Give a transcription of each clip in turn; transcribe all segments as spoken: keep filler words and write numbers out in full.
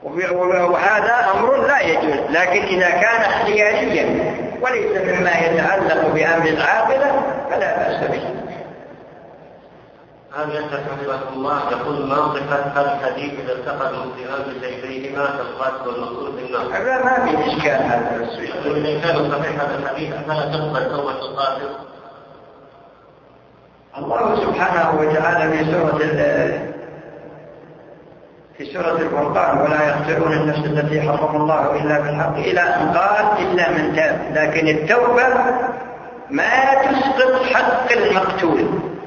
وهذا أمر لا يجوز. لكن إذا كان اختياريا وليس مما يتعلق بأمر العاقلة فلا بأس به. هذا يتحدث الله يقول ما صفة هذا الحديث إذا التقى المسلمان بسيفيهما كالقاتل والمقتول في النار؟ هذا ما في إشكال. هذا السؤال إذا كان صحيح هذا الحديث فلا تقبل توبة القاتل؟ الله سبحانه وتعالى في سورة في سورة الفرقان ولا يقتلون النفس التي حرم الله إلا بالحق إلى أن قال إلا من تاب. لكن التوبة ما تسقط حق المقتول،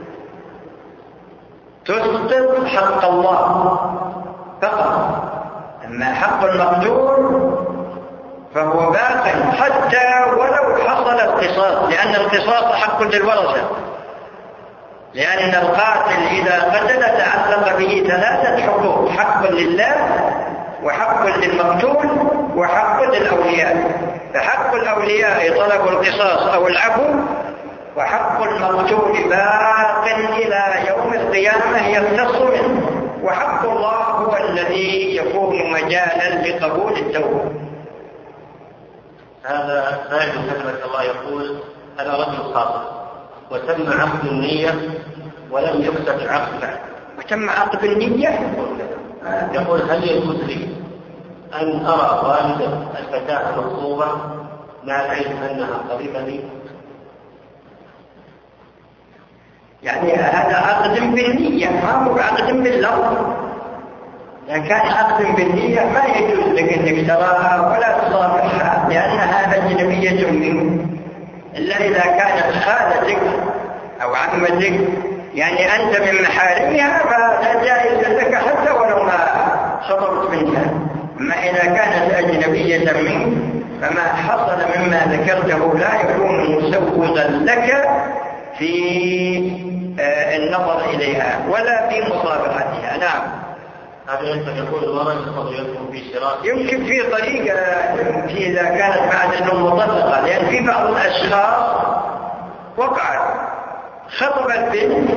تسقط حق الله فقط. أما حق المقتول فهو باق حتى ولو حصل القصاص، لأن القصاص حق للورثة، لأن القاتل إذا قتل تعلق به ثلاثة حقوق: حق لله وحق للمقتول وحق للأولياء. فحق الأولياء طلب القصاص أو العفو، وحق المقتول باق إلى يوم القيامة يختص منه، وحق الله هو الذي يكون مجالا لقبول التوبة. هذا سائل حفظك الله يقول: أنا رجل خاطئ وتم عقد النية ولم يكتب العقد بعد. وتم عقد النية؟ يقول: هل يجوز لي أن أرى والدة الفتاة المخطوبة مع العلم أنها قريبة لي؟ يعني هذا عقد بالنية، ما هو عقد باللفظ. إذا كان عقد بالنية ما يجوز لك أنك تراها ولا تصافحها لأنها أجنبية منك، إلا إذا كانت خالتك أو عمتك، يعني أنت من محارمها فلا جائز لك حتى ولو ما خطبت منها. أما إذا كانت أجنبية منك فما حصل مما ذكرته لا يكون مسوغا لك في النظر إليها ولا في مصافحتها. نعم. هذا يقول المرأة يدخل في شراء، يمكن في طريقة في إذا كانت بعد أنه مطلقة، لأن في بعض الأشخاص وقعت خطب البنت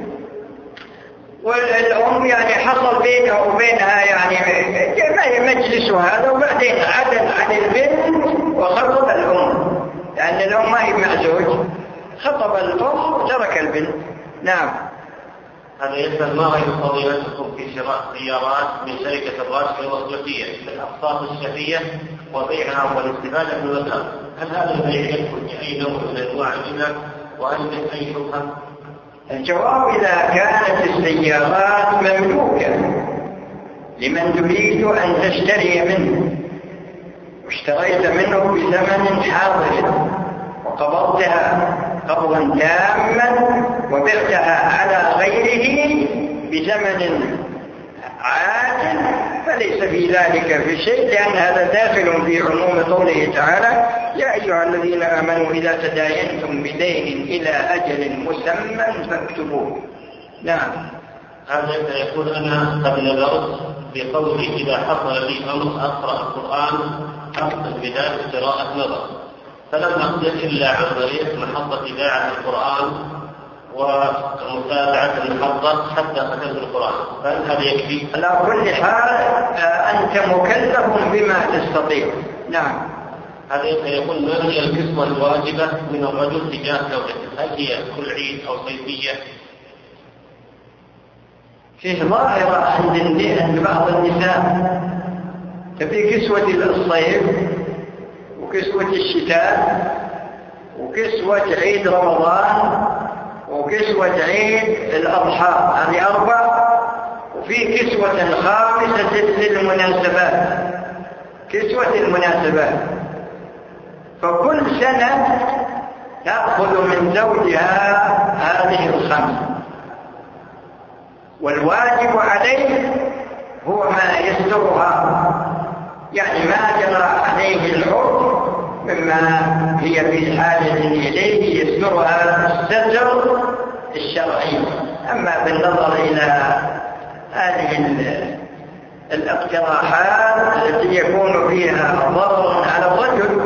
والأم يعني حصل بينها وبينها يعني مجلس هذا، وبعدين عدل عن البنت وخطب الأم، لأن الأم ما هي مع زوج، خطب الأم وترك البنت. نعم. هذا يسأل: ما رأي فضيلتكم في شراء سيارات من شركة الراشد والوصية بالأقساط الشهرية وبيعها والاستفادة من المبلغ؟ هل هذا البيع يدخل في أي نوع من أنواع الربا وهل من أي شبهة؟ الجواب: إذا كانت السيارات مملوكة لمن تريد أن تشتري منه واشتريت منه بثمن حاضر وقبضتها قبضا تاما وبعتها على غيره بثمن عاجل فليس في ذلك في شيء، لأن هذا داخل في عموم قوله تعالى: يا أيها الذين آمنوا إذا تداينتم بدين إلى أجل مسمى فاكتبوه. نعم. هذا يقول: أنا قد نذرت بقولي إذا حصل لي أمر أقرأ القرآن أقصد بذلك قراءة نظر، فلم أقدر إلا عن طريق محطة إذاعة القرآن ومتابعة المحطة حتى ختمت القرآن، فهل هذا يكفي؟ على كل حال أنت مكلف بما تستطيع. نعم. هذا يقول: ما هي القسمة الواجبة من الرجل تجاه زوجته؟ هل هي كل عيد أو صيفية؟ فيه ظاهرة عند بعض النساء تبي كسوة الصيف وكسوة الشتاء وكسوة عيد رمضان وكسوة عيد الأضحى، هذه أربع، وفي كسوة خامسة للمناسبات، كسوة المناسبات. فكل سنة تأخذ من زوجها هذه الخمس، والواجب عليه هو ما يسترها، يعني ما جرى عليه العرف مما هي في حاجة إليه يسترها الستر الشرعي. أما بالنظر إلى هذه الاقتراحات التي يكون فيها ضرر على الرجل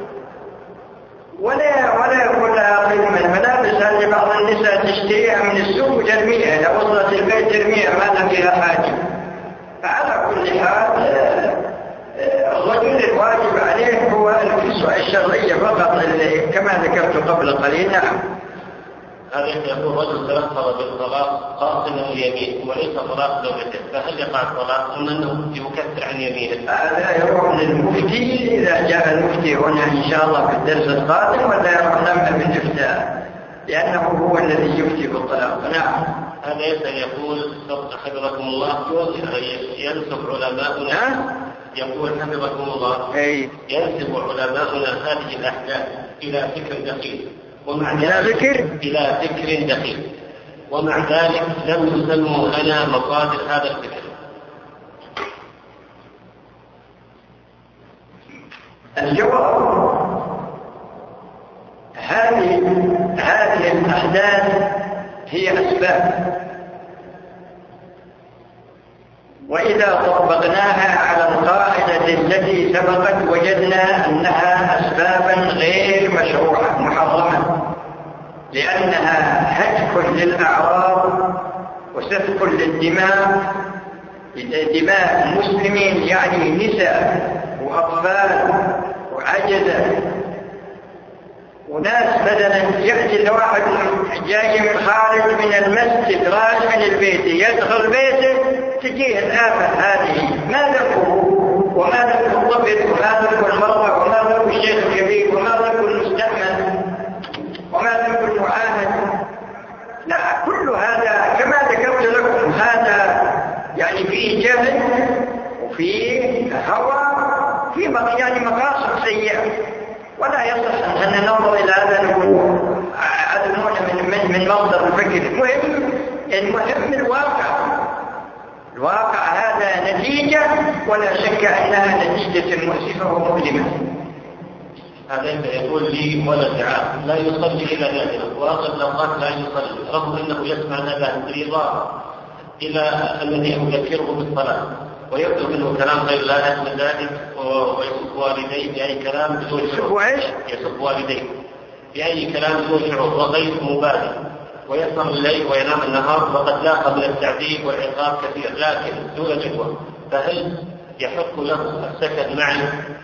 ولا ولا يكون لها قيمة، الملابس هذه بعض النساء تشتريها من السوق وترميها، لو وصلت البيت ترميها ما لها فيها حاجة. فعلى كل حال الشرعية فقط كما ذكرت قبل قليل. نعم. هذا يقول رجل تلفظ بالطلاق قاصدا اليمين وليس طلاق زوجته، فهل يقع الطلاق ام انه يكفر عن يمينه؟ هذا يروح للمفتي اذا جاء المفتي هنا ان شاء الله في الدرس القادم، ولا يروح لنا بالافتاء لانه هو الذي يفتي بالطلاق. نعم. هذا يسأل يقول حفظكم الله ينسب علماؤنا يقول حفظكم الله أي. ينسب علماؤنا هذه الأحداث إلى فكر دقيق ومع إلى ذكر إلى فكر دقيق ومع ذلك لم يسلموا لنا مصادر هذا الفكر. الجواب هذه هذه الأحداث هي أسباب، وإذا طبقناها على القاعدة التي سبقت وجدنا أنها أسبابا غير مشروعة محرمة، لأنها هتك للأعراض وسفك للدماء، دماء المسلمين يعني نساء وأطفال وعجزة وناس. مثلا يأتي الواحد جاي من خارج من المسجد راجع من البيت يدخل بيته تجيه الآفة هذه، ما ذنبه وما ذنب الطفل وما ذنب المرأة وما ذنب الشيخ الكبير وما ذنب المستأمن وما ذنب المعاهد. لا، كل هذا كما ذكرت لكم هذا يعني فيه جهل وفيه هوى، فيه يعني مقاصد سيئة، ولا يصح أن ننظر إلى هذا نقول أدنون من, من, من منظر الفكر. المهم المهم الواقع. الواقع هذا نتيجة ولا شك أنها نتيجة مؤسفة ومؤلمة. هذا يقول لي ولد عاق لا يصلي إلى نادرة وأغلب الأوقات لا يصلي رغم أنه يسمع نداء بالإضافة إلى الذي يذكره بالصلاة، ويكتب منه كلام غير لائق من ذلك ويسب والديه بأي كلام بدون شعور. يسب والديه بأي كلام بدون شعور وغير مبالي، ويسهر الليل وينام النهار، وقد لاقى من التعذيب والعقاب كثير لكن دون جدوى. فهل يحق له السكن معي؟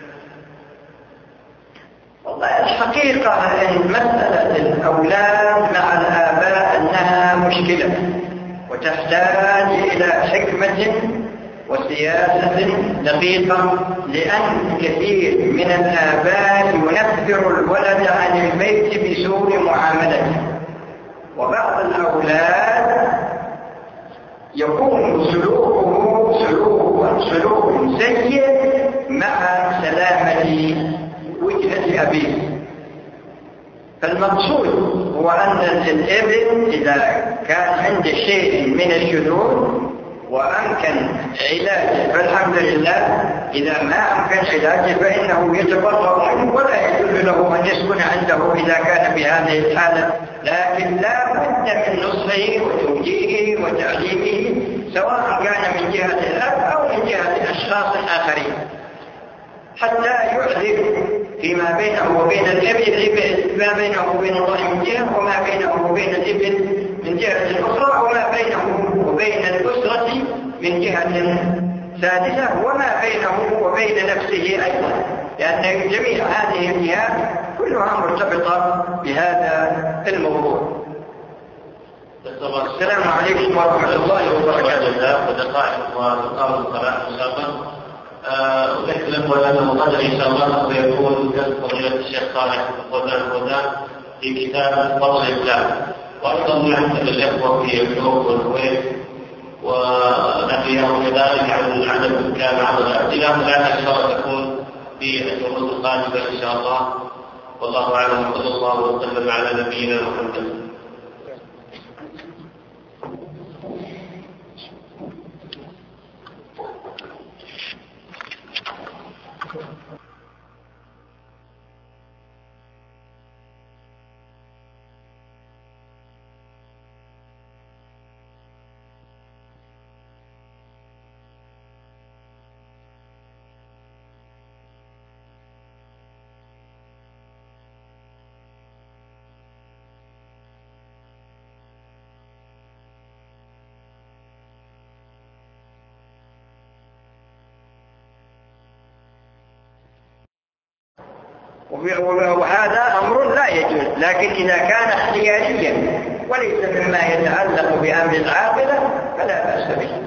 والله الحقيقة أن مسألة الأولاد مع الآباء أنها مشكلة وتحتاج إلى حكمة وسياسة دقيقة، لأن كثير من الآباء ينفر الولد عن البيت بسوء معاملته، وبعض الأولاد يكون سلوكه سلوك سلوك سيء مع سلامة وجهة أبيه. فالمقصود هو أن الابن إذا كان عنده شيء من الشذوذ وأمكن علاجه فالحمد لله، إذا ما أمكن علاجه فإنه يتبرأ منه ولا يجوز له أن يسكن عنده إذا كان بهذه الحالة، لكن لا بد من نصحه وتوجيهه وتعليمه سواء كان من جهة الأب أو من جهة أشخاص آخرين، حتى يعذر فيما بينه وبين الابن، ما بينه وبين الله من جهة وما بينه وبين الابن من جهة أخرى، وما بينه وبين الأسرة من جهة سادسة، وما بينه وبين نفسه أيضا، لأن جميع هذه الجهات كلها مرتبطة بهذا الموضوع. السلام عليكم ورحمة الله وبركاته. ودقائق وإقام الصلاة إن شاء الله. أذكر لكم أنه غدا إن شاء الله سيكون درس فضيلة الشيخ صالح الفوزان الفوزان في كتاب فضل الإسلام، وأيضا نعتذر الإخوة في الشروق والكويت ونحيهم كذلك عن عدد السكان عبر الأسئلة، ولعلها إن شاء الله تكون في الشروط القادمة إن شاء الله. والله أعلم، وصلى الله وسلم على نبينا محمد. وهذا أمر لا يجوز. لكن إذا كان اختياريا وليس مما يتعلق بأمر العاقلة فلا بأس به.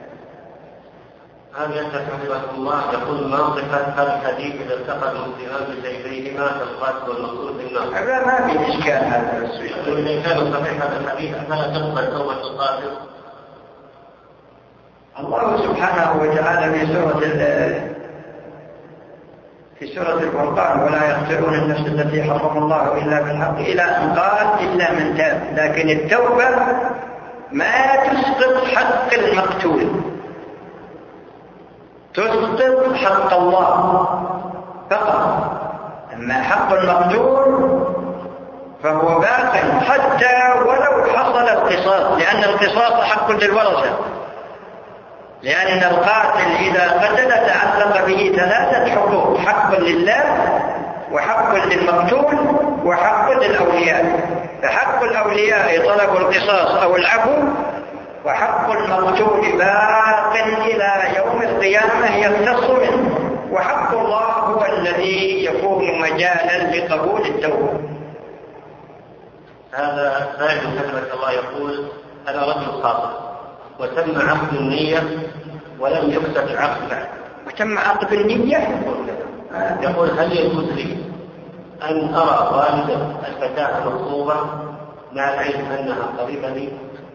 هذا يتحدث الله يقول ما صفة الحديث إذا التقى المسلمان بسيفيهما كالقاتل والمقتول في النار؟ هذا ما في إشكال هذا السؤال. إذا كان صحيح هذا الحديث فلا تقبل توبة القاتل. الله سبحانه وتعالى في سورة في سورة الفرقان ولا يقتلون النفس التي حرم الله إلا بالحق إلى أن قال إلا من تاب. لكن التوبة ما تسقط حق المقتول، تسقط حق الله فقط. أما حق المقتول فهو باق حتى ولو حصل القصاص، لأن القصاص حق للورثة، لأن القاتل إذا قتل تعلق به ثلاثة حقوق: حق لله وحق للمقتول وحق للأولياء. فحق الأولياء طلب القصاص أو العفو، وحق المقتول باق إلى يوم القيامة يختص منه، وحق الله هو الذي يكون مجالا لقبول التوبة. هذا سائل كلمة الله يقول: أنا رجل خاطئ وتم عقد النية ولم يكتب العقد بعد. وتم عقد النية؟ يقول: هل يجوز لي أن أرى والدة الفتاة مخطوبة مع العلم أنها قريبة لي؟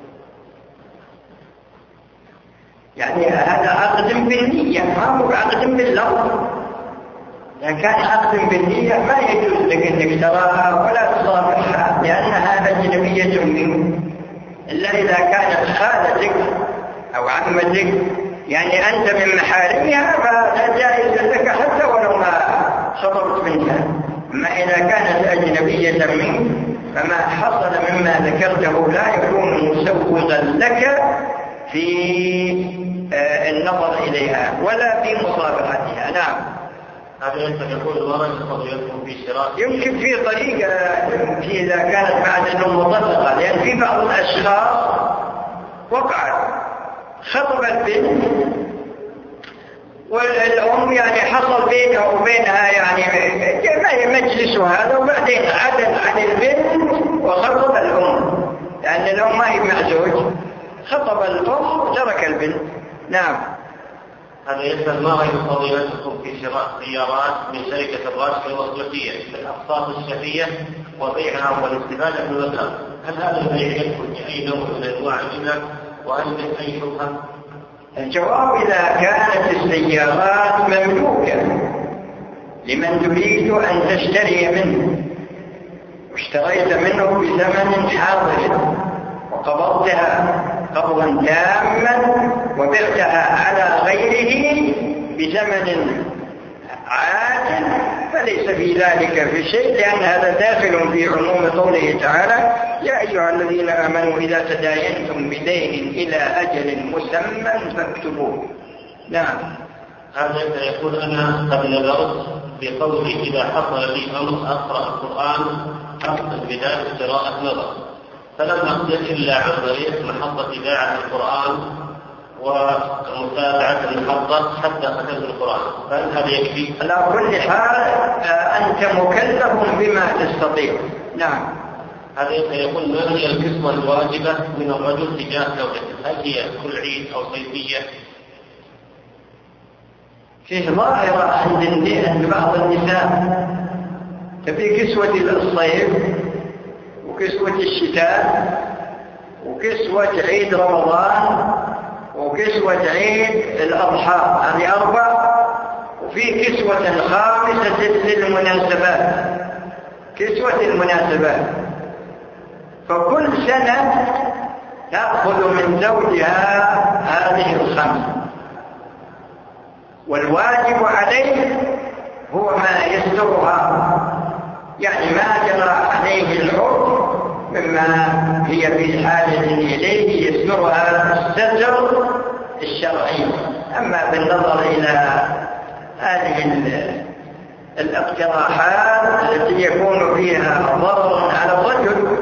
يعني هذا عقد بالنية، ما هو عقد باللفظ. إذا كان عقد بالنية ما يجوز لك أنك تراها ولا تصافحها لأنها أجنبية منك، إلا إذا كانت خالتك أو عمتك، يعني أنت من محارمها فلا جائز لك حتى ولو ما خطبت منها. أما إذا كانت أجنبية منك فما حصل مما ذكرته لا يكون مسوغا لك في النظر إليها ولا في مصافحتها. نعم. هذا يقول الورثة فضيلتهم في شراء. يمكن في طريقة في إذا كانت بعد أنه مطلقة، لأن في بعض الأشخاص وقعت خطب البنت والأم يعني حصل بينها وبينها يعني مجلس هذا، وبعدين عدل عن البنت وخطب الأم، لأن الأم ما هي مع زوج، خطب الأم وترك البنت. نعم. هذا يسأل: ما رأي فضيلتكم في شراء سيارات من شركة الراشد الوصلتية بالأقساط الشهرية وبيعها والاستفادة من المبلغ؟ هل هذا البيع يدخل في أي نوع من أنواع الربا وهل من أي شبهة؟ الجواب: إذا كانت السيارات مملوكة لمن تريد أن تشتري منه واشتريت منه بثمن حاضر وقبضتها قبضا تاما وبعتها على غيره بثمن عادل فليس في ذلك في شيء، لأن هذا داخل في عموم قوله تعالى: يا أيها الذين آمنوا إذا تداينتم بدين إلى أجل مسمى فاكتبوه. نعم. هذا يقول: أنا قد نذرت بقولي إذا حصل لي أمر أقرأ القرآن أقصد بذلك قراءة نظر، فلم أقدر إلا عن طريق محطة إذاعة القرآن ومتابعة المحطة حتى ختمت القرآن، فهل هذا يكفي؟ على كل حال أنت مكلف بما تستطيع. نعم. هذا يقول: ما هي الكسوة الواجبة من الرجل تجاه زوجته؟ هل هي كل عيد أو صيفية؟ فيه ظاهرة عند بعض النساء تبي كسوة الصيف وكسوة الشتاء وكسوة عيد رمضان وكسوة عيد الأضحى، هذه أربع. وفي كسوة خامسة للمناسبات، كسوة المناسبات. فكل سنة تأخذ من زوجها هذه الخمس، والواجب عليه هو ما يسترها، يعني ما جرى عليه العرف مما هي في حاجة إليه يسترها الستر الشرعي. أما بالنظر إلى هذه الاقتراحات التي يكون فيها ضرر على الرجل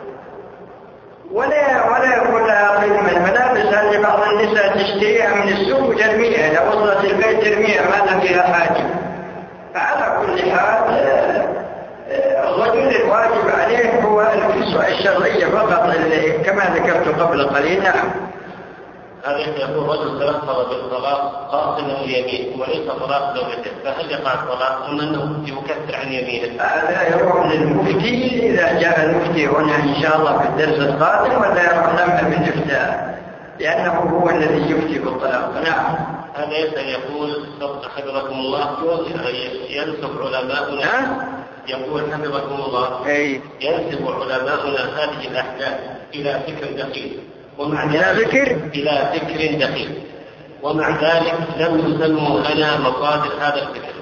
ولا ولا يكون لها قيمة. الملابس هذه بعض النساء تشتريها من السوق وترميها، إذا وصلت البيت ترميها ما لها فيها حاجة. فعلى كل حال الرجل الواجب عليه هو الكسوة الشرعية فقط كما ذكرت قبل قليل. نعم. هذا يقول رجل تلفظ بالطلاق قاصدا اليمين وليس طلاق زوجته، فهل يقع الطلاق ثم انه يكفر عن يمينه؟ هذا يروح للمفتي اذا جاء المفتي هنا ان شاء الله في الدرس القادم، ولا يروح لنا بالافتاء لانه هو الذي يفتي بالطلاق. نعم. هذا يسأل يقول حفظكم الله ينسب علماؤنا يقول حفظكم الله أي. ينسب علماؤنا هذه الأحداث إلى فكر دقيق ومع إلى ذكر إلى فكر دقيق ومع ذلك لم يسلموا لنا مصادر هذا الفكر.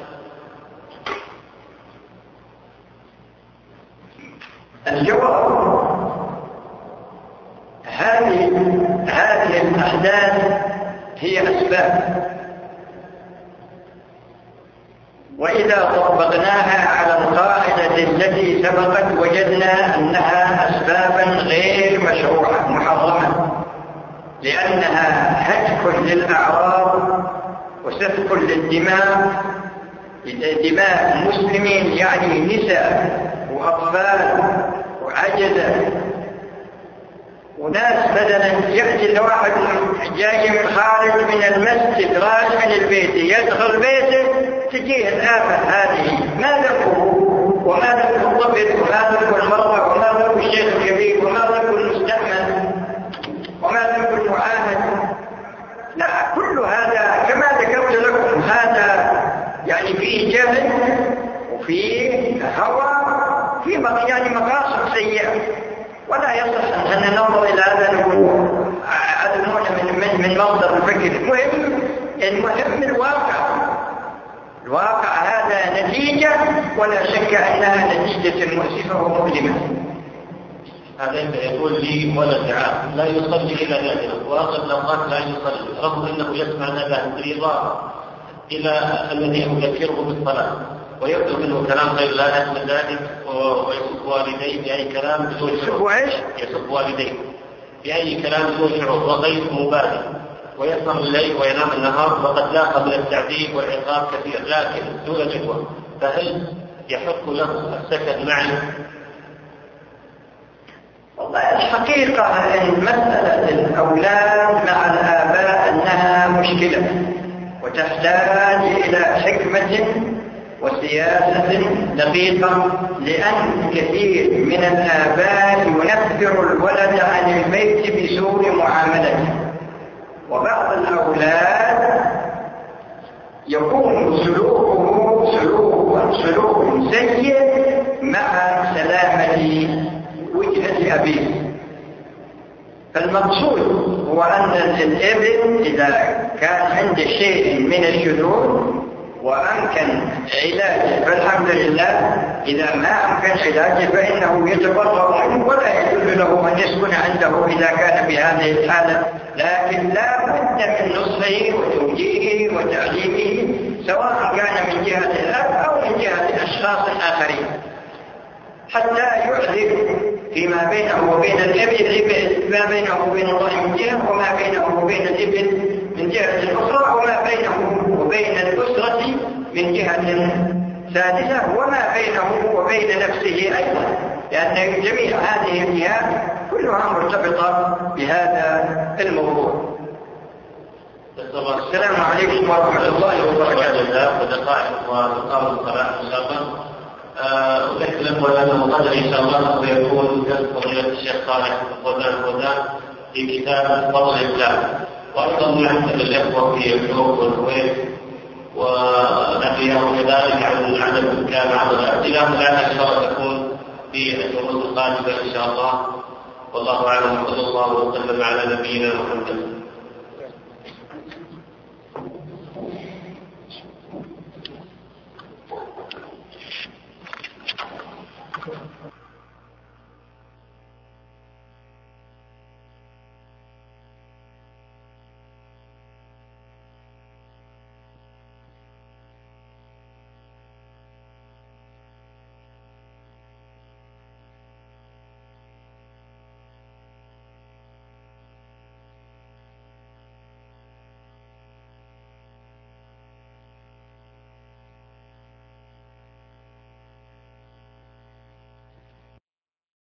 الجواب هذه هذه الأحداث هي أسباب، وإذا طبقناها على القاعدة التي سبقت وجدنا أنها أسبابا غير مشروعة محرمة، لأنها هتك للأعراض وسفك للدماء، دماء المسلمين يعني نساء وأطفال وعجزة وناس. مثلا يأتي الواحد جاي من خارج من المسجد راجع من البيت يدخل بيته تجيه الآفة هذه، ما ذنبه وما ذنب الطفل وما ذنب المرأة وما ذنب الشيخ الكبير وما ذنب المستأمن وما ذنب المعاهد. لا، كل هذا كما ذكرت لكم هذا يعني فيه جهل وفيه هوى، فيه يعني مقاصد سيئة، ولا يصح أن ننظر إلى هذا نقول هذا نوع من, من, من مصدر الفكر. المهم المهم الواقع، الواقع هذا نتيجة ولا شك أنها نتيجة مؤسفة ومؤلمة. هذا يقول لي ولد عام لا يصلي إلى ذلك وأغلب الأوقات لا يصلي رغم أنه يسمع هذا بالإضافة إلى الذي يذكره بالصلاة، ويكتب منه كلام غير لائق من ذلك ويسب والديه بأي كلام بدون شعور. يسب والديه بأي كلام بدون شعور وغير مبالي، ويسهر الليل وينام النهار وقد لاقى من التعذيب والعقاب كثير لكن دون جدوى، فهل يحق له السكن معي؟ والله الحقيقة أن مسألة الأولاد مع الآباء أنها مشكلة وتحتاج إلى حكمة وسياسة دقيقة، لأن كثير من الآباء ينفر الولد عن البيت بسوء معاملته، وبعض الأولاد يكون سلوكه سلوك سلوك سيء مع سلامة وجهة أبيه. فالمقصود هو أن الابن إذا كان عنده شيء من الشذوذ وأمكن علاجه فالحمد لله، إذا ما أمكن علاجه فإنه يتبرأ منه ولا يجوز له أن يسكن عنده إذا كان بهذه الحالة، لكن لا بد من نصحه وتوجيهه وتعليمه سواء كان من جهة الأب أو من جهة الأشخاص الآخرين، حتى يعذر فيما بينه وبين الابن ما بينه وبين الله من جهة وما بينه وبين الابن من جهة الأخرى وما بينه وبين الأسرة من جهة سادسة وما بينه وبين نفسه أيضا، لأن جميع هذه الجهات كلها مرتبطة بهذا الموضوع. السلام عليكم ورحمة الله وبركاته. ودقائق وتقام الصلاة إن شاء الله. أذكر لكم أنه قدر إن شاء الله سيكون درس فضيلة الشيخ صالح الفوزان الفوزان في كتاب فضل الإسلام، وأيضا نحسب الإخوة في الحروب والكويت ونحيهم كذلك عن عدد كان عدد الأسئلة، ولعلها إن شاء الله تكون في الدروس القادمة إن شاء الله. والله أعلم، وصلى الله وسلم على نبينا محمد.